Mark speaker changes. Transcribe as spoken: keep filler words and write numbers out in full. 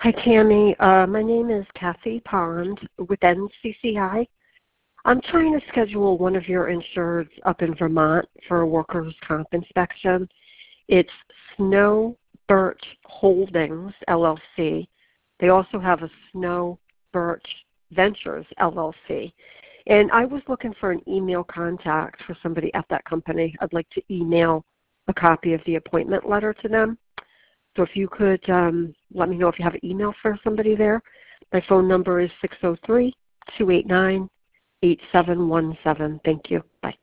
Speaker 1: Hi, Tammy. Uh, my name is Kathy Pond with N C C I. I'm trying to schedule one of your insureds up in Vermont for a workers' comp inspection. It's Snow Birch Holdings, L L C. They also have a Snow Birch Ventures, L L C. And I was looking for an email contact for somebody at that company. I'd like to email a copy of the appointment letter to them. So if you could um, let me know if you have an email for somebody there. My phone number is six oh three, two eight nine, eight seven one seven. Thank you. Bye.